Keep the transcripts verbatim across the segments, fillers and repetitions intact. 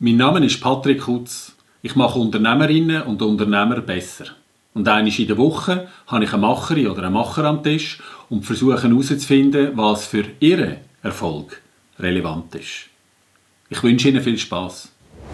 Mein Name ist Patrick Kutz. Ich mache Unternehmerinnen und Unternehmer besser. Und einmal in der Woche habe ich eine Macherin oder einen Macher am Tisch und versuche herauszufinden, was für ihren Erfolg relevant ist. Ich wünsche Ihnen viel Spass.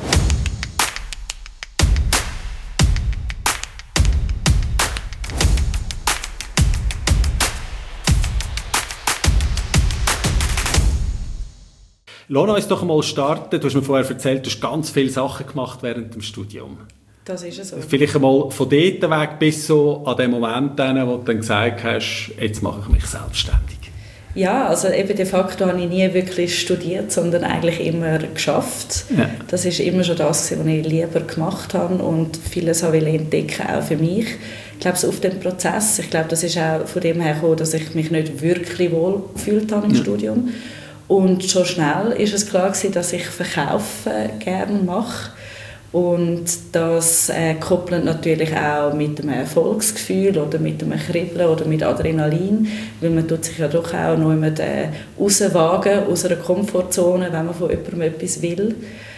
Lass uns doch mal starten. Du hast mir vorher erzählt, du hast ganz viele Sachen gemacht während dem Studium. Das ist es so. Vielleicht einmal von dort weg bis so an den Moment, wo du dann gesagt hast, jetzt mache ich mich selbstständig. Ja, also eben de facto habe ich nie wirklich studiert, sondern eigentlich immer geschafft. Ja. Das ist immer schon das, was ich lieber gemacht habe und vieles habe ich entdecken, auch für mich. Ich glaube, so auf dem Prozess, ich glaube, das ist auch von dem her gekommen, dass ich mich nicht wirklich wohl gefühlt habe im ja. Studium. Und schon schnell ist es klar gewesen, dass ich Verkaufen gerne mache. Und das äh, koppelt natürlich auch mit einem Erfolgsgefühl oder mit einem Kribbeln oder mit Adrenalin, weil man tut sich ja doch auch noch immer äh, rauswagen aus einer Komfortzone, wenn man von jemandem etwas will.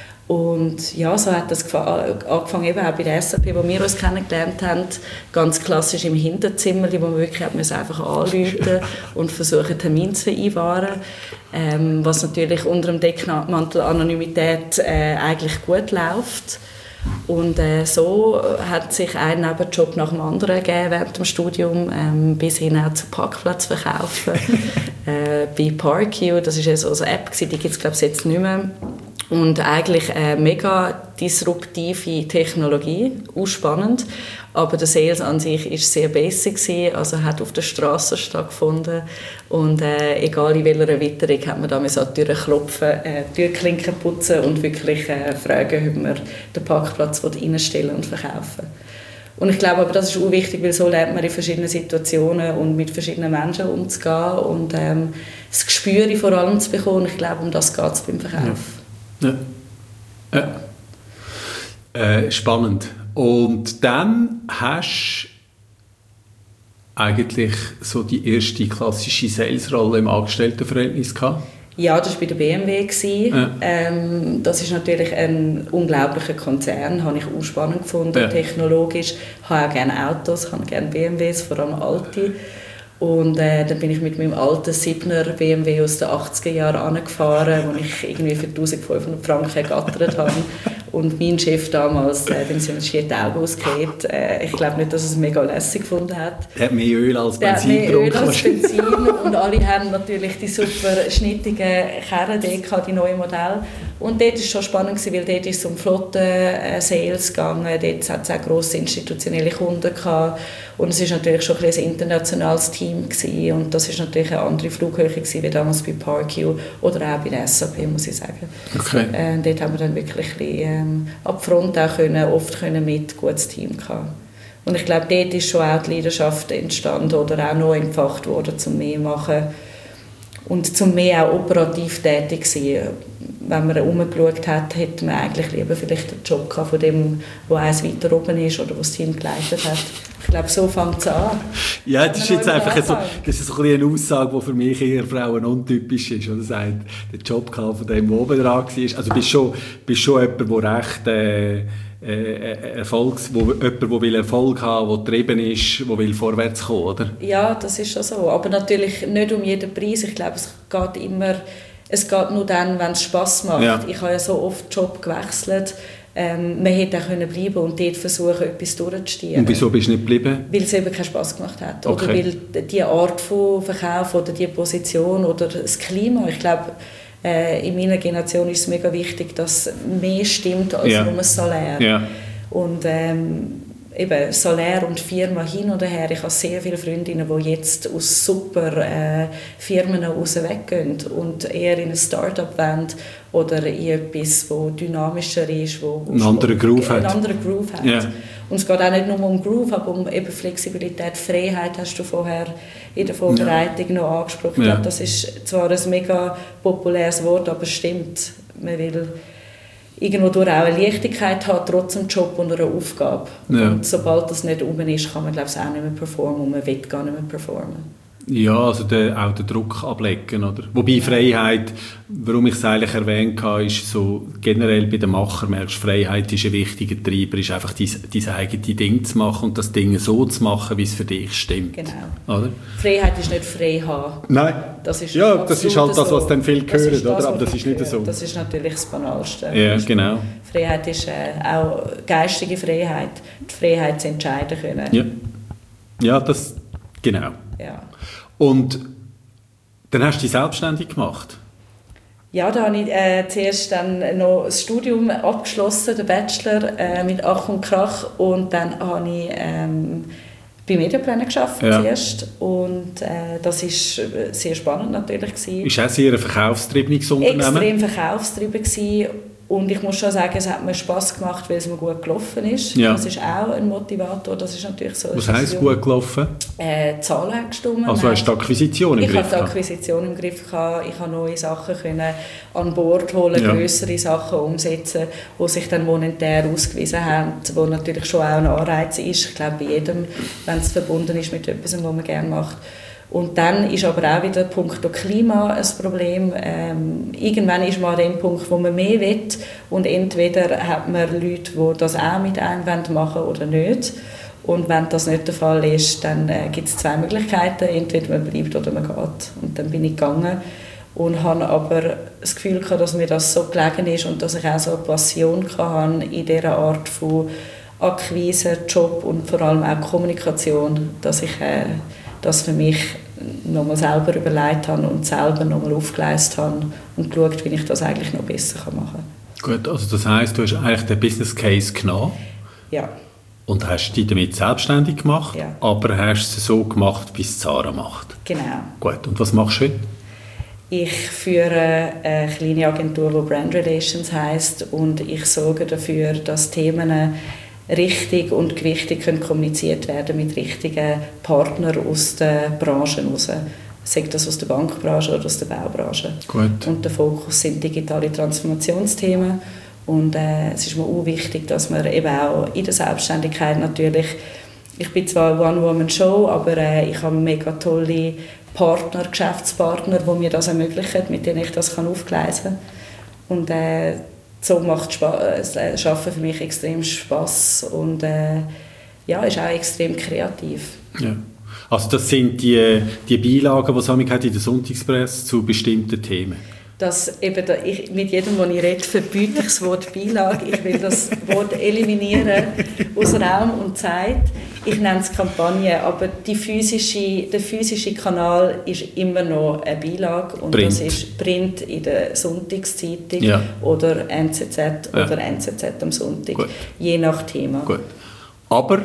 Und ja, so hat das angefangen, eben auch bei der S A P, wo wir uns kennengelernt haben, ganz klassisch im Hinterzimmer, wo man wirklich einfach anrufen und versuchen, einen Termin zu vereinbaren, ähm, was natürlich unter dem Deckmantel Anonymität äh, eigentlich gut läuft. Und äh, so hat sich ein Nebenjob nach dem anderen gegeben während dem Studium, ähm, bis hin auch zu Parkplatzverkaufen äh, bei Parkio. Das war also eine App, die gibt es glaube ich jetzt nicht mehr. Und eigentlich eine mega disruptive Technologie, auch spannend. Aber der Sales an sich war sehr basic, also hat auf der Straße stattgefunden. Und äh, egal in welcher Witterung hat man da an die Tür klopfen, äh, Türklinken putzen und wirklich äh, fragen, ob man den Parkplatz reinstellen und verkaufen. Und ich glaube, aber das ist auch wichtig, weil so lernt man in verschiedenen Situationen und mit verschiedenen Menschen umzugehen und ähm, das Gespür vor allem zu bekommen. Ich glaube, um das geht es beim Verkauf. Ja. Ja. Äh, spannend. Und dann hast du eigentlich so die erste klassische Sales-Rolle im Angestelltenverhältnis gehabt? Ja, das war bei der B M W. Ja. Ähm, das ist natürlich ein unglaublicher Konzern, habe ich auch spannend gefunden, ja. technologisch. Ich habe auch gerne Autos, ich habe gerne B M Ws, vor allem alte. Und äh, dann bin ich mit meinem alten Siebener B M W aus den achtziger Jahren angefahren, wo ich irgendwie für eintausendfünfhundert Franken ergattert habe. Und mein Chef damals, äh, dem sind schier die Augen ausgekehrt. Äh, ich glaube nicht, dass er es mega lässig gefunden hat. Der hat mehr Öl als Benzin getrunken. Der hat mehr Öl als Benzin. Und alle haben natürlich die super schnittigen Karren, die neuen Modelle. Und dort war es schon spannend, weil dort ist es um Flotten-Sales gegangen. Dort hat es auch grosse institutionelle Kunden gehabt. Und es war natürlich schon ein, ein internationales Team gewesen. Und das war natürlich eine andere Flughöhe gewesen, wie damals bei Parkio oder auch bei der S A P, muss ich sagen. Okay. Äh, dort haben wir dann wirklich ein bisschen, ähm, ab Front auch können, oft können mit gutes Team gehabt. Und ich glaube, dort ist schon auch die Leidenschaft entstanden oder auch neu entfacht worden, zum mehr machen und zum mehr auch operativ tätig sein. Wenn man herumgeschaut hat, hätte man eigentlich lieber vielleicht einen Job gehabt von dem, der eins weiter oben ist oder das Team geleitet hat. Ich glaube, so fängt es an. Ja, das ist jetzt einfach so, das ist so ein eine Aussage, die für mich eher Frauen untypisch ist. Oder sagt, den Job gehabt von dem, der oben dran war. Also du bist schon, bist schon jemand, der recht äh, äh, Erfolgs, wo, jemand, der will Erfolg haben, der getrieben ist, der will vorwärts kommen, oder? Ja, das ist schon so. Aber natürlich nicht um jeden Preis. Ich glaube, es geht immer... Es geht nur dann, wenn es Spass macht. Ja. Ich habe ja so oft den Job gewechselt. Ähm, man hätte auch bleiben können und dort versuchen, etwas durchzuziehen. Und wieso bist du nicht geblieben? Weil es eben keinen Spass gemacht hat. Okay. Oder weil die Art von Verkauf oder die Position oder das Klima. Ich glaube, äh, in meiner Generation ist es mega wichtig, dass mehr stimmt als ja. nur ein Salär. Ja. Und ähm, eben Salär und Firma hin oder her. Ich habe sehr viele Freundinnen, die jetzt aus super äh, Firmen raus weggehen und eher in ein Start-up wollen oder in etwas, das dynamischer ist, wo, wo einen anderen Groove hat. Andere Groove hat. Yeah. Und es geht auch nicht nur um Groove, aber um eben Flexibilität, Freiheit, hast du vorher in der Vorbereitung yeah. noch angesprochen. Yeah. Das ist zwar ein mega populäres Wort, aber es stimmt. Man will irgendwo durch auch eine Leichtigkeit haben, trotz dem Job und einer Aufgabe. Ja. Und sobald das nicht rum ist, kann man glaube ich, auch nicht mehr performen und man will gar nicht mehr performen. Ja, also der, auch den Druck ablegen, oder? Wobei Freiheit, warum ich es eigentlich erwähnt habe, ist so, generell bei den Machern merkst du, Freiheit ist ein wichtiger Treiber, ist einfach dein, dein eigenes Ding zu machen und das Ding so zu machen, wie es für dich stimmt. Genau. Oder? Freiheit ist nicht frei haben. Nein. Das ist ja, das ist halt das, was dann viele hören, das oder? Aber das ist nicht hören. so. Das ist natürlich das Banalste. Ja, genau. Freiheit ist äh, auch geistige Freiheit, die Freiheit zu entscheiden können. Ja, ja das, genau. Ja. Und dann hast du dich selbstständig gemacht? Ja, da habe ich äh, zuerst dann noch das Studium abgeschlossen, den Bachelor, äh, mit Ach und Krach. Und dann habe ich ähm, bei Mediaplan gearbeitet ja. zuerst. Und äh, das war sehr spannend natürlich. Gewesen. Ist auch sehr ein verkaufstriebenes Unternehmen? Extrem verkaufstrieben gewesen. Und ich muss schon sagen, es hat mir Spass gemacht, weil es mir gut gelaufen ist. Ja. Das ist auch ein Motivator. Das ist natürlich so. Was heisst gut gelaufen? Äh, die Zahlen haben gestimmt. Also hast du die Akquisition im ich Griff? Ich hatte die Akquisition im Griff. Gehabt. Ich konnte neue Sachen können an Bord holen, ja. grössere Sachen umsetzen, die sich dann monetär ausgewiesen haben, was natürlich schon auch ein Anreiz ist. Ich glaube, bei jedem, wenn es verbunden ist mit etwas, was man gerne macht. Und dann ist aber auch wieder Punkt Klima ein Problem. Ähm, irgendwann ist man an dem Punkt, wo man mehr will und entweder hat man Leute, die das auch mit einem machen oder nicht. Und wenn das nicht der Fall ist, dann äh, gibt es zwei Möglichkeiten. Entweder man bleibt oder man geht. Und dann bin ich gegangen und habe aber das Gefühl gehabt, dass mir das so gelegen ist und dass ich auch so eine Passion hatte in dieser Art von Akquise, Job und vor allem auch Kommunikation, dass ich äh, das für mich nochmal selber überlegt habe und selber nochmal aufgeleistet habe und geschaut, wie ich das eigentlich noch besser machen kann. Gut, also das heisst, du hast eigentlich den Business Case genommen ja. und hast dich damit selbstständig gemacht, ja. aber hast es so gemacht, wie es Zara macht. Genau. Gut, und was machst du heute? Ich führe eine kleine Agentur, die Brand Relations heisst, und ich sorge dafür, dass Themen richtig und gewichtig können kommuniziert werden mit richtigen Partnern aus den Branchen raus. Sei das aus der Bankbranche oder aus der Baubranche. Gut. Und der Fokus sind digitale Transformationsthemen. Und äh, es ist mir auch wichtig, dass man eben auch in der Selbstständigkeit natürlich, ich bin zwar eine One-Woman-Show, aber äh, ich habe mega tolle Partner, Geschäftspartner, die mir das ermöglichen, mit denen ich das kann aufgleisen kann. Und äh, so macht das Arbeiten für mich extrem Spass und äh, ja, ist auch extrem kreativ. Ja. Also das sind die, die Beilagen, die es in der Sonntagspresse zu bestimmten Themen? Dass eben da, ich, mit jedem, den ich rede, verbiete ich das Wort Beilage. Ich will das Wort eliminieren aus Raum und Zeit. Ich nenne es Kampagne, aber die physische, der physische Kanal ist immer noch eine Beilage. Und Print. Das ist Print in der Sonntagszeitung ja. oder N Z Z ja. oder N Z Z am Sonntag. Gut. Je nach Thema. Gut. Aber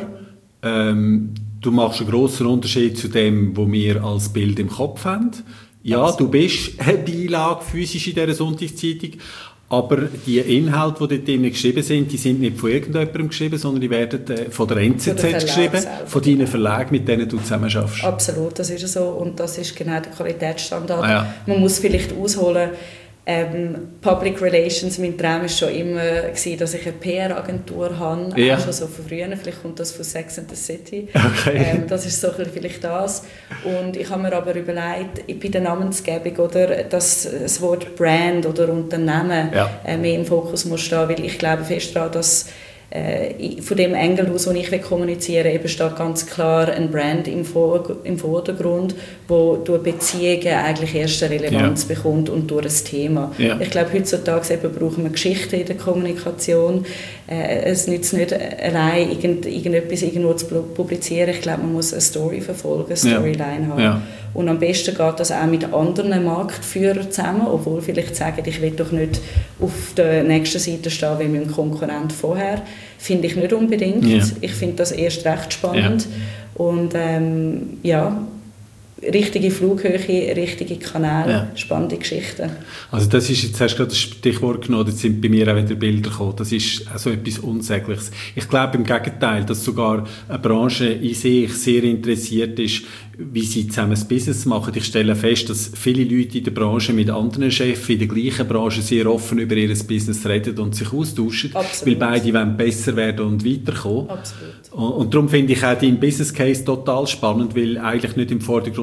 ähm, du machst einen grossen Unterschied zu dem, was wir als Bild im Kopf haben. Ja, also. Du bist eine Beilage physisch in dieser Sonntagszeitung, aber die Inhalte, die dort drinnen geschrieben sind, die sind nicht von irgendjemandem geschrieben, sondern die werden von der N Z Z geschrieben, selber. Von deinen Verlagen, mit denen du zusammen arbeitest. Absolut, das ist so und das ist genau der Qualitätsstandard. Ah, ja. Man muss vielleicht ausholen, ähm, Public Relations, mein Traum war schon immer, gewesen, dass ich eine P R-Agentur habe, ja. auch schon so von früher, vielleicht kommt das von Sex and the City. Okay. Ähm, das ist so vielleicht das. Und ich habe mir aber überlegt, bei der Namensgebung, oder, dass das Wort Brand oder Unternehmen ja. äh, mehr im Fokus muss stehen, weil ich glaube fest daran, dass äh, von dem Engel aus, den ich kommunizieren will, eben steht ganz klar ein Brand im, Vor- im Vordergrund, wo durch Beziehungen eigentlich erst eine Relevanz ja. bekommt und durch ein Thema. Ja. Ich glaube, heutzutage eben brauchen wir Geschichten in der Kommunikation. Äh, es nützt nicht allein, irgend, irgendetwas irgendwo zu publizieren. Ich glaube, man muss eine Story verfolgen, eine Storyline ja. haben. Ja. Und am besten geht das auch mit anderen Marktführern zusammen, obwohl vielleicht sagen, ich will doch nicht auf der nächsten Seite stehen wie mein Konkurrent vorher. Finde ich nicht unbedingt. Ja. Ich finde das erst recht spannend. Ja. Und ähm, ja, richtige Flughöhe, richtige Kanäle, ja. spannende Geschichten. Also das ist, jetzt hast du gerade das Stichwort genommen, jetzt sind bei mir auch wieder Bilder gekommen, das ist also etwas Unsägliches. Ich glaube im Gegenteil, dass sogar eine Branche in sich sehr interessiert ist, wie sie zusammen das Business machen. Ich stelle fest, dass viele Leute in der Branche mit anderen Chefs in der gleichen Branche sehr offen über ihr Business reden und sich austauschen, Absolut. Weil beide wollen besser werden und weiterkommen. Absolut. Und, und darum finde ich auch deinen Business Case total spannend, weil eigentlich nicht im Vordergrund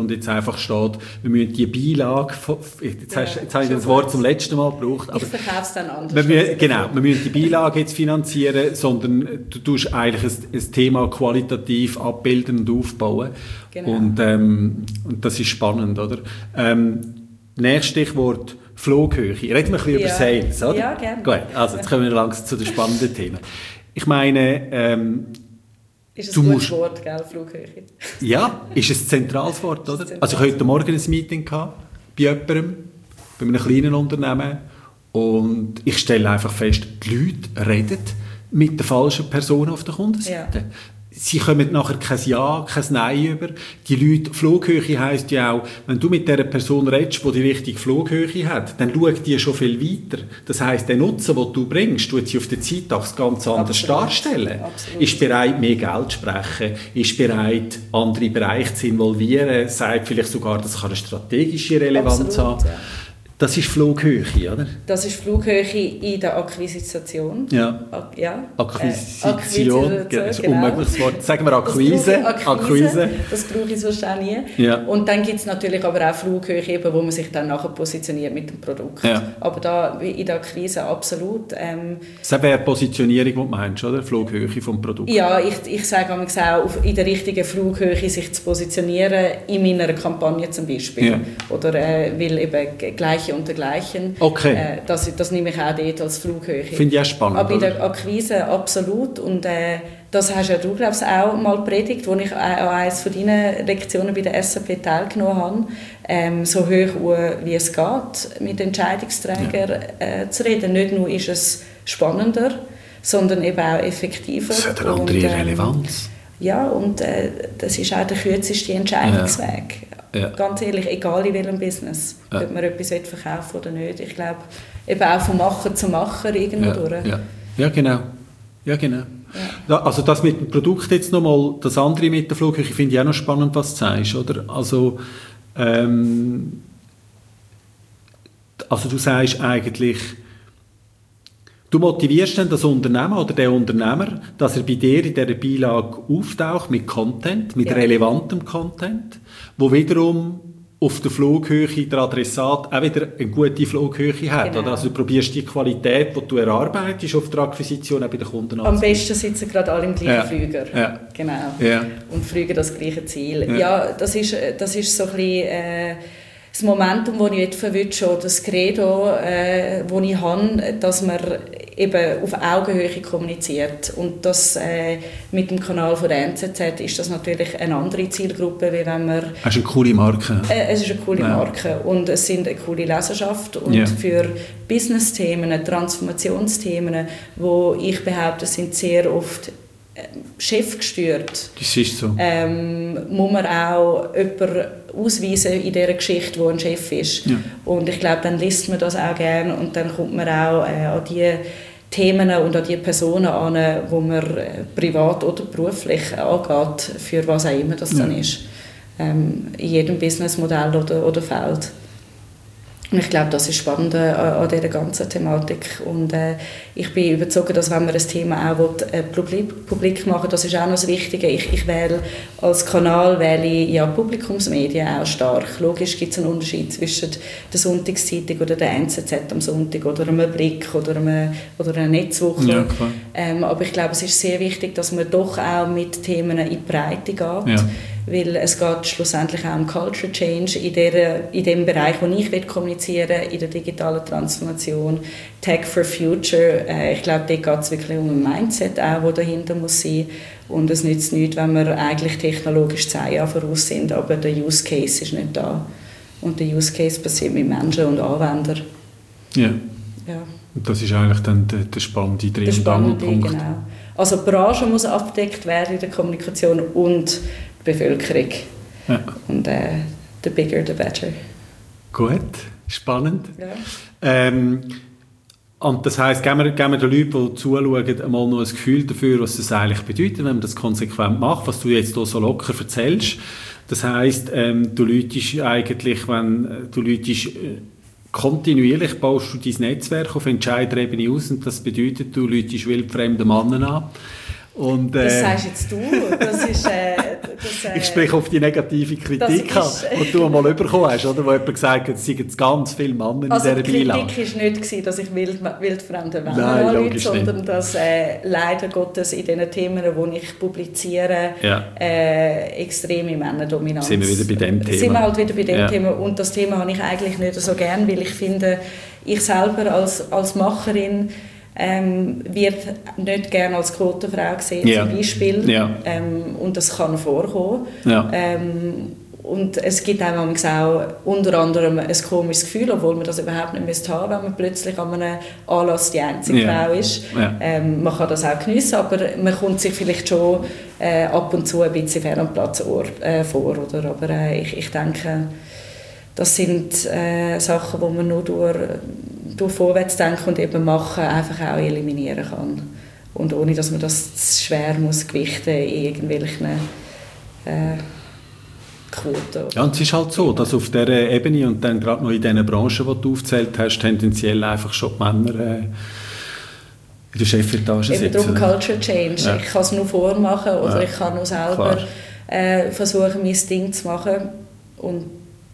und jetzt einfach steht, wir müssen die Beilage, jetzt, ja, hast, jetzt habe ich das Wort zum letzten Mal gebraucht. Ich verkaufe es dann anders. Wir müssen, genau, wir müssen die Beilage jetzt finanzieren, sondern du tust eigentlich ein, ein Thema qualitativ abbilden und aufbauen. Genau. Und, ähm, und das ist spannend, oder? Ähm, nächstes Stichwort Flughöhe. Reden wir ein bisschen ja. über Sales, oder? Ja, gerne. Gut, also jetzt kommen wir langsam zu den spannenden Themen. Ich meine, ähm, ist ein gutes Wort, gell, Flughöhe? Ja, ist ein zentrales Wort, oder? Also ich hatte heute Morgen ein Meeting gehabt, bei jemandem, bei einem kleinen Unternehmen, und ich stelle einfach fest, die Leute reden mit der falschen Person auf der Kundenseite. Ja. Sie kommen nachher kein Ja, kein Nein über. Die Leute, Flughöhe heisst ja auch, wenn du mit dieser Person redest, die die richtige Flughöhe hat, dann schaut die schon viel weiter. Das heisst, der Nutzen, den du bringst, tut sie auf der Zeitachse ganz anders Absolut. darstellen. Absolut. Ist bereit, mehr Geld zu sprechen, ist bereit, andere Bereiche zu involvieren, sagt vielleicht sogar, das kann eine strategische Relevanz Absolut, haben. Ja. Das ist Flughöhe, oder? Das ist Flughöhe in der Akquisition. Ja. Ak- ja. Akquisition, äh, Akquisition genau. Das ist genau. ein unmögliches Wort. Sagen wir Akquise. Das Akquise, Akquise. Das brauche ich sonst auch nie. Ja. Und dann gibt es natürlich aber auch Flughöhe, eben, wo man sich dann nachher positioniert mit dem Produkt. Ja. Aber da in der Akquise absolut. Ähm, das wäre Positionierung, die du meinst, oder? Flughöhe vom Produkt. Ja, ich, ich sage auch, in der richtigen Flughöhe sich zu positionieren, in meiner Kampagne zum Beispiel. Ja. Oder äh, weil eben gleich und dergleichen. Okay. Äh, das, das nehme ich auch dort als Flughöhe. Finde ich auch spannend. Aber in der Akquise absolut. Und äh, das hast ja du, glaube ich, auch mal predigt, wo ich an eines von deinen Lektionen bei der S A P teilgenommen habe. Ähm, so hoch wie es geht, mit Entscheidungsträgern ja. äh, zu reden. Nicht nur ist es spannender, sondern eben auch effektiver. Das hat eine andere und, ähm, Relevanz. Ja, und äh, das ist auch der kürzeste Entscheidungsweg. Ja. Ja. Ganz ehrlich, egal in welchem Business, ja. ob man etwas verkaufen oder nicht. Ich glaube, eben auch vom Macher zu Macher irgendwo ja. durch. Ja. ja, genau. Ja, genau. Ja. Also das mit dem Produkt jetzt nochmal, das andere mit der Flughöhe, finde ich auch noch spannend, was du sagst, oder? Also, ähm, also du sagst eigentlich, du motivierst dann das Unternehmen oder den Unternehmer, dass er bei dir in dieser Beilage auftaucht mit Content, mit ja. relevantem Content, wo wiederum auf der Flughöhe der Adressat auch wieder eine gute Flughöhe hat. Genau. Oder? Also du probierst die Qualität, die du erarbeitest auf der Akquisition auch bei den Kunden Am besten sitzen gerade alle im gleichen ja. Flüger. Ja. Genau. Ja. Und fliegen das gleiche Ziel. Ja, ja das, ist, das ist so ein bisschen... Äh, das Momentum, das ich jetzt verwünsche, oder das Credo, äh, das ich habe, dass man eben auf Augenhöhe kommuniziert. Und das äh, mit dem Kanal von der N Z Z ist das natürlich eine andere Zielgruppe, wie wenn man... Es ist eine coole Marke. Äh, es ist eine coole ja. Marke und es sind eine coole Leserschaft. Und ja. für Business-Themen, Transformationsthemen, wo ich behaupte, sind sehr oft Chef gestört. Das ist so. Ähm, muss man auch jemanden ausweisen in dieser Geschichte, wo ein Chef ist. Ja. Und ich glaube, dann liest man das auch gerne und dann kommt man auch äh, an die Themen und an die Personen an, wo man äh, privat oder beruflich angeht, für was auch immer das ja. dann ist. Ähm, in jedem Businessmodell oder, oder Feld. Und ich glaube, das ist spannend äh, an dieser ganzen Thematik. Und äh, ich bin überzeugt, dass wenn man ein Thema auch will, äh, publik, publik machen will, das ist auch noch das Wichtige. Ich, ich wähle als Kanal wähle ich, ja, Publikumsmedien auch stark. Logisch gibt es einen Unterschied zwischen der Sonntagszeitung oder der N Z Z am Sonntag oder einem Blick oder, einem, oder einer Netzwoche. Ja, klar. Ähm, aber ich glaube, es ist sehr wichtig, dass man doch auch mit Themen in die Breite geht. Ja. Weil es geht schlussendlich auch um Culture Change in, der, in dem Bereich, wo ich kommunizieren will, in der digitalen Transformation, Tech for Future. Äh, ich glaube, dort geht es wirklich um ein Mindset, auch, das dahinter muss sein. Und es nützt nichts, wenn wir eigentlich technologisch zehn Jahre voraus sind, aber der Use Case ist nicht da. Und der Use Case passiert mit Menschen und Anwendern. Ja. ja. Und das ist eigentlich dann der, der spannende Dreh- und Angelpunkt. Genau. Also die Branche muss abgedeckt werden in der Kommunikation und die Bevölkerung. Ja. Und äh, the bigger, the better. Gut, spannend. Ja. Ähm, und das heisst, geben wir, geben wir den Leuten, die zuschauen, einmal noch ein Gefühl dafür, was das eigentlich bedeutet, wenn man das konsequent macht, was du jetzt hier so locker erzählst. Das heisst, ähm, du läutest eigentlich, wenn du läutest, äh, kontinuierlich baust du dein Netzwerk auf Entscheiderebene aus und das bedeutet, du läutest wildfremde Männer an. Und, äh, das sagst jetzt du. Das ist, äh, das das, äh, ich spreche auf die negative Kritik an, die du einmal bekommen hast, oder? Wo jemand gesagt hat, es seien jetzt ganz viele Männer also in dieser Beilage. Also die Kritik war nicht gewesen, dass ich wild, wildfremde Männer Nein, anrufe, sondern nicht. dass äh, leider Gottes in den Themen, die ich publiziere, ja. äh, extreme Männerdominanz. Sind wir wieder bei dem Thema. Sind wir halt wieder bei dem ja. Thema. Und das Thema habe ich eigentlich nicht so gern, weil ich finde, ich selber als, als Macherin ähm, wird nicht gerne als Quotenfrau gesehen, ja. zum Beispiel. Ja. Ähm, und das kann vorkommen. Ja. Ähm, und es gibt auch, auch unter anderem ein komisches Gefühl, obwohl man das überhaupt nicht müsste haben, wenn man plötzlich an einem Anlass die einzige ja. Frau ist. Ja. Ähm, man kann das auch geniessen, aber man kommt sich vielleicht schon äh, ab und zu ein bisschen fehl am Platz äh, vor. Oder? Aber äh, ich, ich denke, das sind äh, Sachen, die man nur durch, durch Vorwärtsdenken und eben Machen einfach auch eliminieren kann. Und ohne, dass man das schwer muss gewichten in irgendwelchen äh, Quoten. Ja, und es ist halt so, dass auf dieser Ebene und dann gerade noch in diesen Branchen, die du aufgezählt hast, tendenziell einfach schon die Männer äh, in der Chefetage sitzen. Eben darum Culture Change. Ja. Ich kann es nur vormachen oder ja. ich kann nur selber äh, versuchen, mein Ding zu machen. Und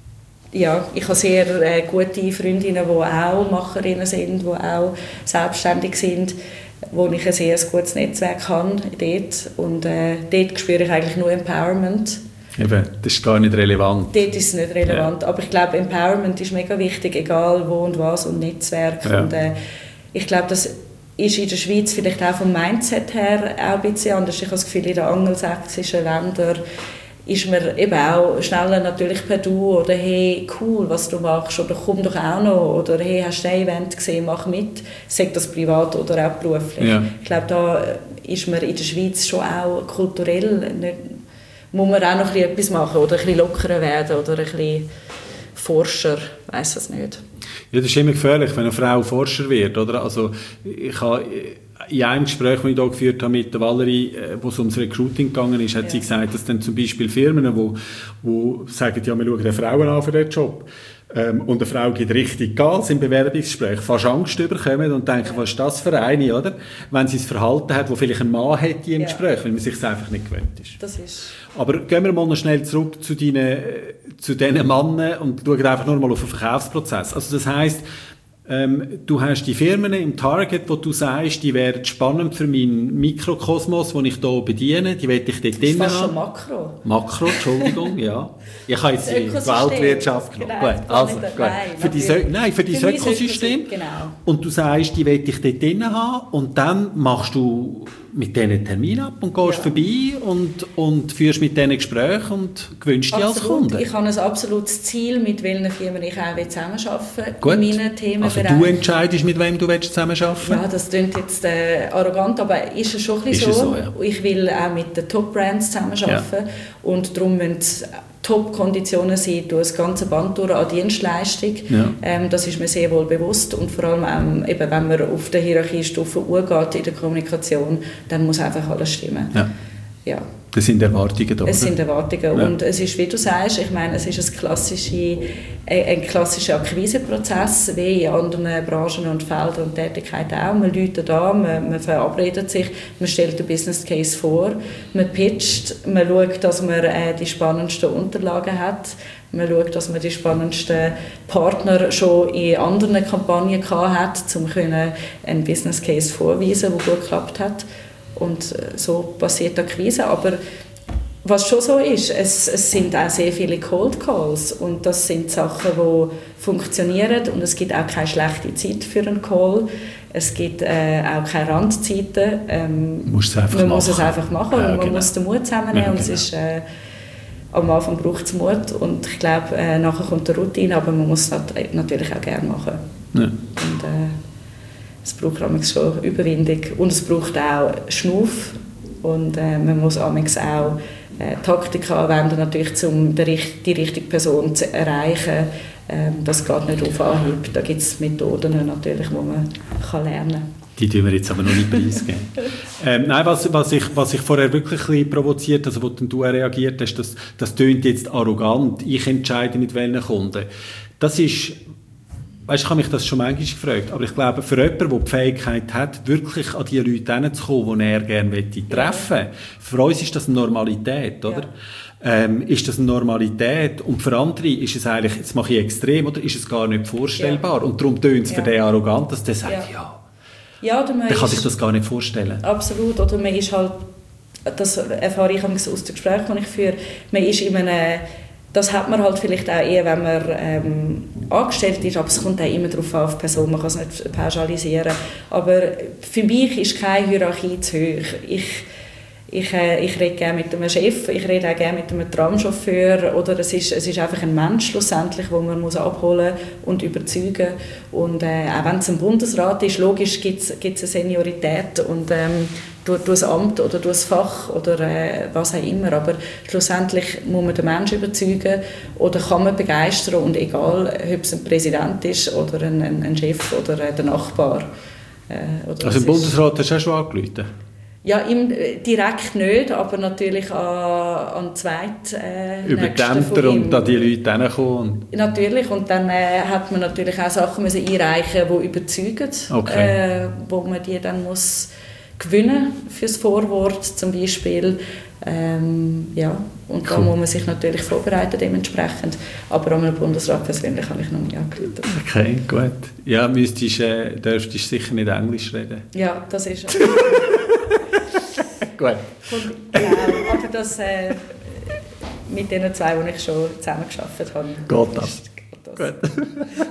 ja, ich habe sehr äh, gute Freundinnen, die auch Macherinnen sind, die auch selbstständig sind, wo ich ein sehr gutes Netzwerk habe dort. Und äh, dort spüre ich eigentlich nur Empowerment. Eben, das ist gar nicht relevant. Dort ist es nicht relevant, ja. aber ich glaube, Empowerment ist mega wichtig, egal wo und was und Netzwerk. Ja. Und, äh, ich glaube, das ist in der Schweiz vielleicht auch vom Mindset her auch ein bisschen anders. Ich habe das Gefühl, in den angelsächsischen Ländern ist man eben auch schneller natürlich per Du oder «Hey, cool, was du machst» oder «Komm doch auch noch» oder «Hey, hast du ein Event gesehen, mach mit», sei das privat oder auch beruflich. Ja. Ich glaube, da ist man in der Schweiz schon auch kulturell nicht, muss man auch noch etwas machen oder ein bisschen lockerer werden oder ein bisschen forscher, ich weiss es nicht. Ja, das ist immer gefährlich, wenn eine Frau Forscher wird, oder? Also ich habe in einem Gespräch, das ich hier geführt habe mit der Valerie, wo es ums Recruiting gegangen ist, hat ja. sie gesagt, dass dann zum Beispiel Firmen, wo, wo sagen, ja, wir schauen die Frauen an für den Job, ähm, und eine Frau gibt richtig Gas im Bewerbungsgespräch, fast Angst bekommen und denken, ja. was ist das für eine, oder? Wenn sie das Verhalten hat, das vielleicht ein Mann hätte im ja. Gespräch, weil man sich es einfach nicht gewöhnt ist. Das ist. Aber gehen wir mal noch schnell zurück zu deinen, zu diesen Männern und schauen einfach nur mal auf den Verkaufsprozess. Also das heisst, ähm, du hast die Firmen im Target, wo du sagst, die wären spannend für meinen Mikrokosmos, den ich hier bediene, die will ich dort drin haben. Das ist fast schon Makro. Makro, Entschuldigung, ja. Ich habe jetzt die Weltwirtschaft genommen. Genau, gut, also, gut. Nein, für die so- nein, für dein Ökosystem. Genau. Und du sagst, die will ich dort drin haben und dann machst du mit denen Termin ab und gehst ja. vorbei und, und führst mit denen Gespräche und gewünscht dich als Kunde. Ich habe ein absolutes Ziel, mit welchen Firmen ich auch zusammenarbeiten will in meinen Themen. Also du entscheidest, mit wem du zusammenarbeiten willst? Ja, das klingt jetzt äh, arrogant, aber ist es schon ein bisschen so. so ja. Ich will auch mit den Top-Brands zusammenarbeiten ja. und darum müssen Top-Konditionen sein durch das ganze Band durch an Dienstleistung. Ja. Ähm, das ist mir sehr wohl bewusst und vor allem ähm, eben, wenn man auf der Hierarchiestufe geht in der Kommunikation, dann muss einfach alles stimmen. Ja. Ja. Das sind Erwartungen da, Es oder? sind Erwartungen ja. und es ist, wie du sagst, ich meine, es ist ein klassischer, ein klassischer Akquiseprozess, wie in anderen Branchen und Feldern und Tätigkeiten auch. Man läutet an, man, man verabredet sich, man stellt den Business Case vor, man pitcht, man schaut, dass man äh, die spannendsten Unterlagen hat, man schaut, dass man die spannendsten Partner schon in anderen Kampagnen gehabt hat, um einen Business Case vorzuweisen, der gut geklappt hat. Und so passiert die Akquise. Aber was schon so ist, es, es sind auch sehr viele Cold Calls und das sind Sachen, die funktionieren und es gibt auch keine schlechte Zeit für einen Call. Es gibt äh, auch keine Randzeiten. Ähm, muss es man machen. muss es einfach machen ja, und man genau. muss den Mut zusammennehmen. Ja, und es genau. ist, äh, am Anfang braucht es Mut und ich glaube, äh, nachher kommt die Routine, aber man muss es natürlich auch gerne machen. Ja. Und, äh, es braucht amigs schon Überwindung und es braucht auch Schnuff und äh, man muss amigs auch äh, Taktiken anwenden, natürlich, um die, die richtige Person zu erreichen. Ähm, das geht nicht auf Anhieb. Da gibt es Methoden, natürlich, die man kann lernen kann. Die tun wir jetzt aber noch nicht preisgeben. ähm, nein, was, was, ich, was ich vorher wirklich ein bisschen provoziert, also wo du reagiert hast, das, das tönt jetzt arrogant. Ich entscheide mit welchen Kunden. Das ist weißt, ich habe mich das schon manchmal gefragt, aber ich glaube, für jemanden, der die Fähigkeit hat, wirklich an die Leute hinzukommen, die er gerne treffen möchte, für uns ist das eine Normalität, oder? Ja. Ähm, ist das eine Normalität? Und für andere ist es eigentlich, jetzt mache ich extrem, oder ist es gar nicht vorstellbar? Ja. Und darum tönt es ja. für den arrogant, dass der sagt, ja, ja, ja oder man der kann sich das gar nicht vorstellen. Absolut, oder man ist halt, das erfahre ich aus den Gesprächen, die ich führe, man ist in einem, das hat man halt vielleicht auch eher, wenn man ähm, angestellt ist, aber es kommt auch immer darauf an, auf die Person, man kann es nicht pauschalisieren. Aber für mich ist keine Hierarchie zu hoch. Ich, ich, äh, ich rede gerne mit einem Chef, ich rede auch gerne mit einem Tramchauffeur, oder es ist, es ist einfach ein Mensch schlussendlich, den man muss abholen und überzeugen. Und äh, auch wenn es ein Bundesrat ist, logisch gibt es eine Seniorität und ähm, durch, durch das Amt oder durch das Fach oder äh, was auch immer, aber schlussendlich muss man den Menschen überzeugen oder kann man begeistern und egal, ob es ein Präsident ist oder ein, ein, ein Chef oder äh, der Nachbar. Äh, oder also im Bundesrat hast du auch schon angerufen? Ja, ihm direkt nicht, aber natürlich an, an zweit äh, über die Ämter und an die Leute hinkommen. Natürlich, und dann äh, hat man natürlich auch Sachen müssen einreichen, die überzeugen, okay. äh, wo man die dann muss gewinnen fürs Vorwort zum Beispiel. Ähm, ja, und cool. Da muss man sich natürlich vorbereiten dementsprechend. Aber an einem Bundesrat persönlich habe ich noch nie angerufen. Okay, gut. Ja, müsstest, äh, dürftest sicher nicht Englisch reden. Ja, das ist gut. Und, genau, aber das äh, mit den zwei, die ich schon zusammengearbeitet habe. Geht das. Geht das. Gut.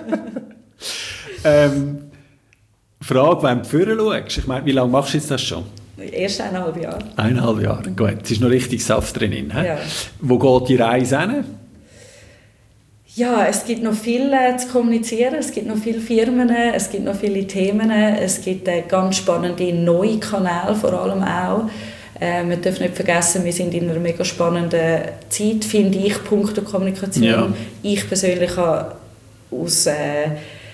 ähm, Frage, wenn du vorher schaust, ich meine, wie lange machst du jetzt das schon? Erst eineinhalb Jahre. Eineinhalb Jahre, gut. Es ist noch richtig Saft drin. He? Ja. Wo geht die Reise hin? Ja, es gibt noch viel äh, zu kommunizieren, es gibt noch viele Firmen, es gibt noch viele Themen, es gibt äh, ganz spannende neue Kanäle vor allem auch. Äh, man darf nicht vergessen, wir sind in einer mega spannenden Zeit, finde ich, punkto Kommunikation. Ja. Ich persönlich habe aus, äh,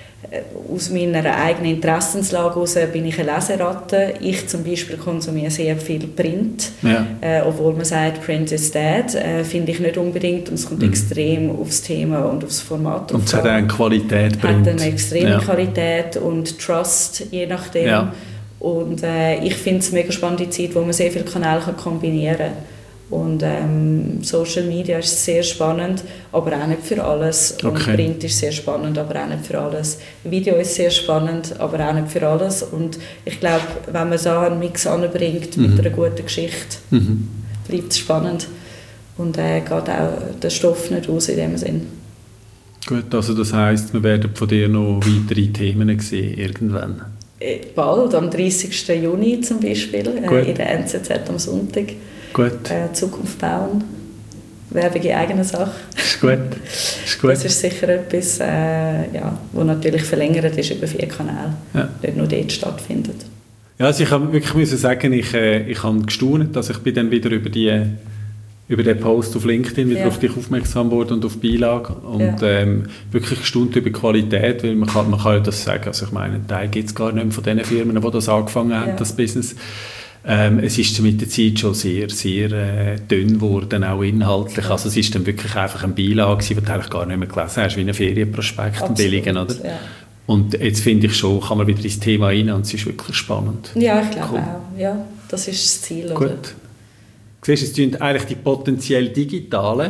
aus meiner eigenen Interessenslage heraus bin ich eine Leseratte. Ich zum Beispiel konsumiere sehr viel Print, ja. äh, obwohl man sagt, Print is dead, äh, finde ich nicht unbedingt und es kommt mhm. extrem aufs Thema und aufs Format. Und es hat eine Qualität, Print. Hat eine extreme ja. Qualität und Trust, je nachdem. Ja. Und äh, ich finde es eine mega spannende Zeit, wo man sehr viele Kanäle kann kombinieren kann. Und ähm, Social Media ist sehr spannend, aber auch nicht für alles. Okay. Und Print ist sehr spannend, aber auch nicht für alles. Video ist sehr spannend, aber auch nicht für alles. Und ich glaube, wenn man so einen Mix anbringt mit mhm. einer guten Geschichte, mhm. bleibt es spannend. Und äh, geht auch der Stoff nicht aus in dem Sinn. Gut, also das heisst, wir werden von dir noch weitere Themen sehen, irgendwann? Bald, am dreißigsten Juni zum Beispiel, äh, in der N Z Z am Sonntag. Gut. Äh, Zukunft bauen, Werbung in eigener Sache. Ist gut. Ist gut. Das ist sicher etwas, äh, ja, wo natürlich verlängert ist über vier Kanäle, ja. nicht nur dort stattfindet. Ja, also ich habe wirklich müssen sagen, ich, äh, ich habe gestaunt, dass ich bin dann wieder über die über den Post auf LinkedIn wieder ja. auf dich aufmerksam wurde und auf die Beilage und ja. ähm, wirklich gestaunt über die Qualität, weil man kann, man kann ja das sagen, also ich meine, einen Teil gibt es gar nicht mehr von den Firmen, die das angefangen haben, ja. das Business. Ähm, es ist mit der Zeit schon sehr, sehr äh, dünn geworden, auch inhaltlich. Ja. Also es ist dann wirklich einfach ein Beilage, die du eigentlich gar nicht mehr gelesen hast, wie ein Ferienprospekt, ein billigen, oder? Ja. Und jetzt finde ich schon, kann man wieder ins Thema rein und es ist wirklich spannend. Ja, ich glaube cool. auch. Ja, das ist das Ziel. Gut. Oder? Siehst du, es tun eigentlich die potenziell Digitalen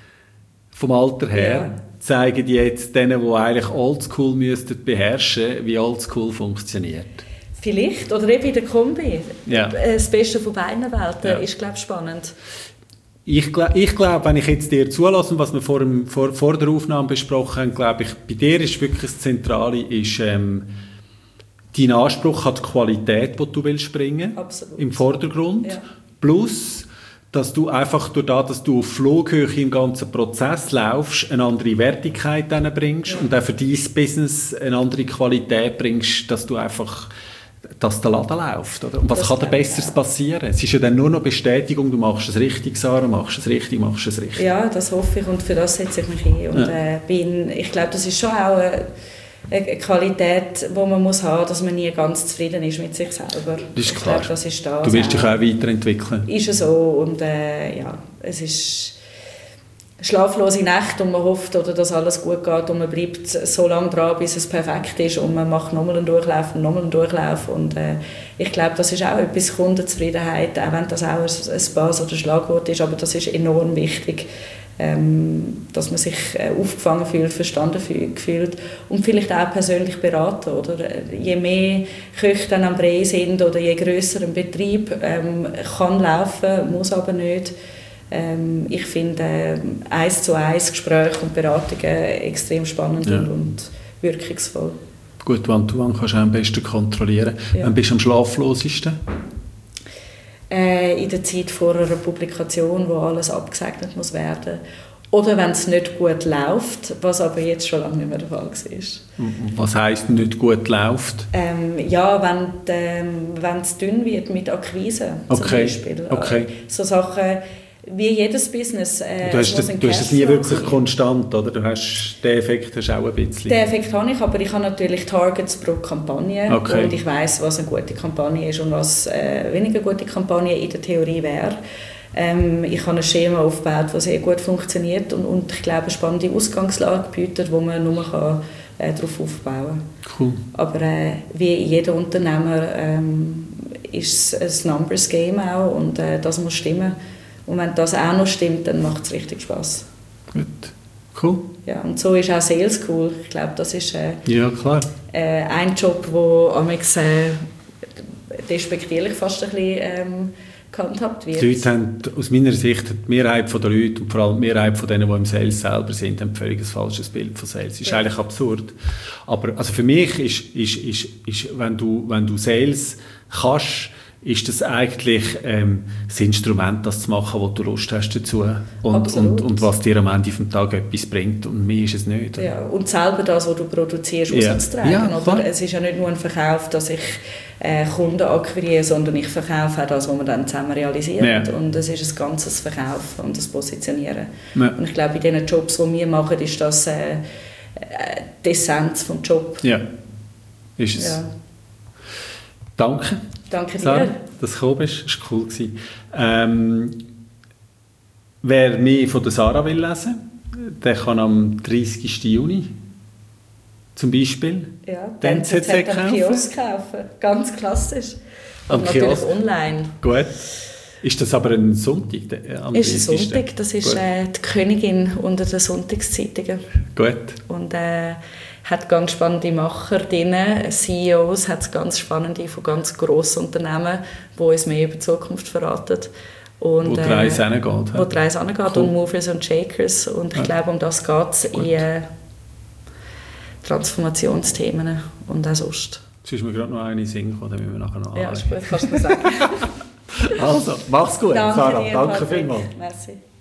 vom Alter her, ja. zeigen die jetzt denen, die eigentlich Oldschool müssten beherrschen, wie Oldschool funktioniert. Vielleicht, oder eben in der Kombi. Ja. Das Beste von beiden Welten ja. ist, glaube ich, spannend. Ich glaube, ich glaub, wenn ich jetzt dir zulasse, was wir vor, dem, vor, vor der Aufnahme besprochen haben, glaube ich, bei dir ist wirklich das Zentrale, ist, ähm, dein Anspruch an die Qualität, die du willst bringen, Absolut. Im Vordergrund. Ja. Plus, dass du einfach durch das, dass du auf Flughöhe im ganzen Prozess laufst, eine andere Wertigkeit bringst ja. und auch für dein Business eine andere Qualität bringst, dass du einfach, dass der Laden läuft. Oder? Und was das kann da Besseres ja. passieren? Es ist ja dann nur noch Bestätigung, du machst es richtig, Sarah, machst es richtig, machst es richtig. Ja, das hoffe ich und für das setze ich mich ein. Und, ja. äh, bin, ich glaube, das ist schon auch eine, eine Qualität, die man muss haben, dass man nie ganz zufrieden ist mit sich selber. Das ist ich klar. Glaube, das ist das du willst dich auch weiterentwickeln. Ist es so und äh, ja, es ist schlaflose Nächte und man hofft, oder, dass alles gut geht und man bleibt so lange dran, bis es perfekt ist und man macht nochmal einen Durchlauf und nochmal einen Durchlauf und äh, ich glaube, das ist auch etwas Kundenzufriedenheit, auch wenn das auch ein, ein Bas- oder Schlagwort ist, aber das ist enorm wichtig, ähm, dass man sich äh, aufgefangen fühlt, verstanden fühlt und vielleicht auch persönlich beraten, oder? Je mehr Köche dann am Dreh sind oder je grösser ein Betrieb ähm, kann laufen, muss aber nicht. Ähm, ich finde äh, eins zu eins Gespräche und Beratungen extrem spannend ja. und, und wirkungsvoll. Gut, wann du wann kannst du am besten kontrollieren. Ja. Wann bist du am schlaflosesten? Äh, in der Zeit vor einer Publikation, wo alles abgesegnet muss werden. Oder wenn es nicht gut läuft, was aber jetzt schon lange nicht mehr der Fall war. Was heisst nicht gut läuft? Ähm, ja, wenn ähm, es dünn wird mit Akquise okay. zum Beispiel. Okay. So Sachen wie jedes Business. Äh, du hast, das, du hast das nie wirklich sein. Konstant, oder? Du hast, den Effekt hast du auch ein bisschen. Den Effekt habe ich, aber ich habe natürlich Targets pro Kampagne. Okay. Und ich weiss, was eine gute Kampagne ist und was äh, weniger gute Kampagne in der Theorie wäre. Ähm, ich habe ein Schema aufgebaut, das sehr gut funktioniert und, und ich glaube, eine spannende Ausgangslage bietet, wo man nur kann, äh, darauf aufbauen kann. Cool. Aber äh, wie jeder Unternehmer ähm, ist es ein Numbers Game auch und äh, das muss stimmen. Und wenn das auch noch stimmt, dann macht es richtig Spass. Gut, cool. Ja, und so ist auch Sales cool. Ich glaube, das ist äh, ja, klar. Äh, ein Job, der amigs äh, despektierlich fast ein bisschen ähm, gehandhabt wird. Die Leute haben, aus meiner Sicht, die Mehrheit der Leute und vor allem die Mehrheit von denen, die im Sales selber sind, haben ein völlig falsches Bild von Sales. Das ist ja. eigentlich absurd. Aber also für mich ist, ist, ist, ist wenn, du, wenn du Sales kannst, ist das eigentlich ähm, das Instrument, das zu machen, wo du Lust hast dazu und, und, und was dir am Ende des Tages etwas bringt. Und mir ist es nicht. Ja, und selber das, was du produzierst, ja. auszutragen. Ja, oder? Es ist ja nicht nur ein Verkauf, dass ich äh, Kunden akquiriere, sondern ich verkaufe auch das, was wir dann zusammen realisieren. Ja. Und es ist ein ganzes Verkaufen und das Positionieren. Ja. Und ich glaube, in den Jobs, die wir machen, ist das äh, die Essenz des Jobs. Ja, ist es. Ja. Danke. Danke dir. Sarah, dass du gekommen bist. Das war cool. Ähm, wer mehr von der Sarah will lesen, der kann am dreißigsten Juni zum Beispiel ja, den N Z Z kaufen. Kiosk kaufen. Ganz klassisch. Und am natürlich Kiosk. Online. Gut. Ist das aber ein Sonntag? Am ist ein Sonntag. Das ist äh, die Königin unter den Sonntagszeitungen. Gut. Und äh, hat ganz spannende Macher drin, C E Os, hat ganz spannende von ganz grossen Unternehmen, die uns mehr über die Zukunft verraten. Und, wo die Reise hingeht. Wo die Reise hingeht cool. Und Movers und Shakers. Und ich ja. glaube, um das geht es in äh, Transformationsthemen und auch sonst. Jetzt ist mir gerade noch eine Sinn, oder müssen wir nachher noch Ja, ist gut, kannst du mir sagen. Also, mach's gut, Danke Sarah. dir, Danke vielmals. Merci.